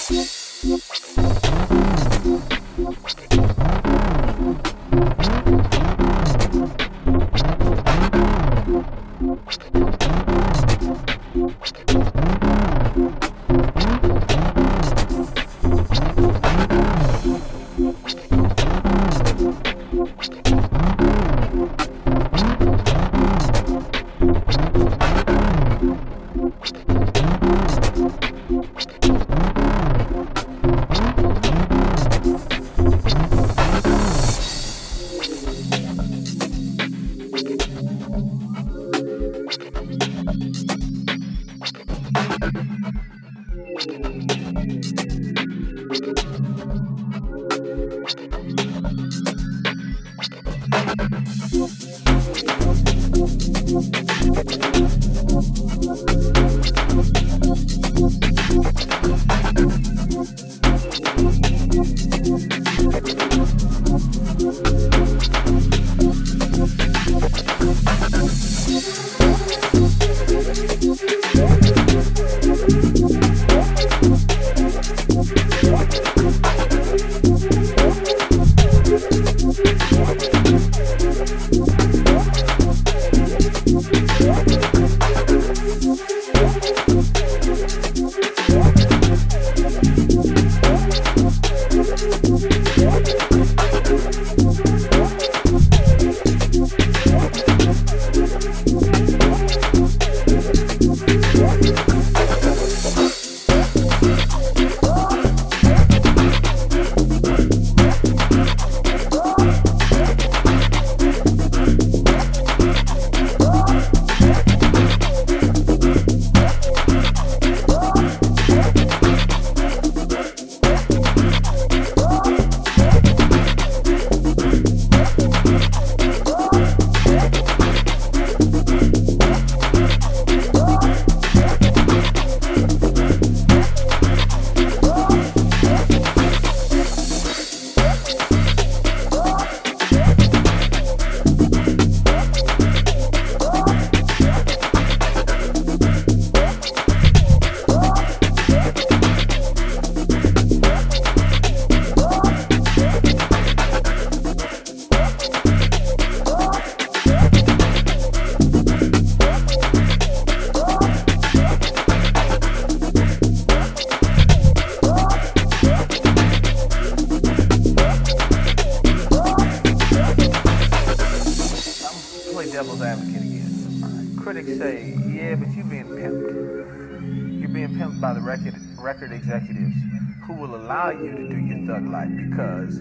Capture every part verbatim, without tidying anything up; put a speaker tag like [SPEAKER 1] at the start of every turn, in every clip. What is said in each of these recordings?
[SPEAKER 1] Record executives who will allow you to do your thug life because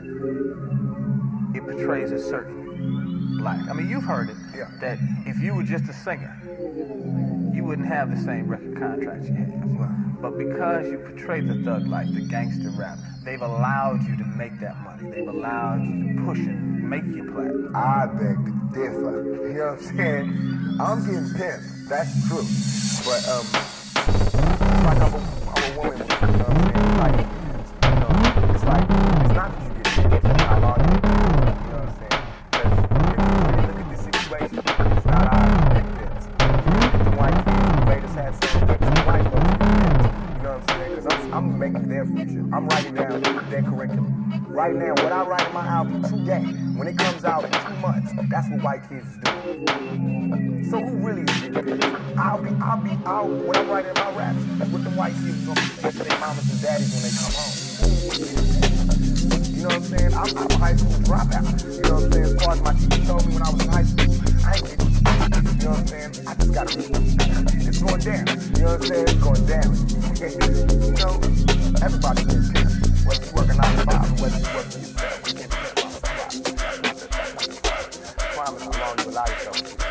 [SPEAKER 1] it portrays a certain life. I mean, you've heard it, yeah. That if you were just a singer, you wouldn't have the same record contracts you have. Right. But because you portray the thug life, the gangster rap, they've allowed you to make that money. They've allowed you to push it, make your platinum.
[SPEAKER 2] I beg to differ. You know what I'm saying? I'm getting pimped. That's true. But um, it's like I'm a woman, you know what I'm saying? Like, you know, it's like, it's not that you get pimped, it's not all you get pimped, you know what I'm saying? Because if you look at the situation, it's not all you get pimped. You look at the white kids, the Raiders had some, the white folks get pimped, you know what I'm saying? Because I'm, I'm making their future. I'm writing down their curriculum. Right now, what I write in my album today, when it comes out in two months, that's what white kids is doing. So who really is getting pimped? I'll be, I'll be, I'll, when I'm writing my raps, that's what the white kids gonna be saying to their mamas and daddies when they come home. You know what I'm saying? I'm, I'm a high school dropout. You know what I'm saying? As far as my teacher told me when I was in high school, I ain't getting, you know what I'm saying? I just gotta, it's going down. You know what I'm saying? It's going down. You know, everybody's getting pimped. Whether you're working nine to five or whether you're working yourself, we're getting pimped by somebody. Promise how long you allow yourself to.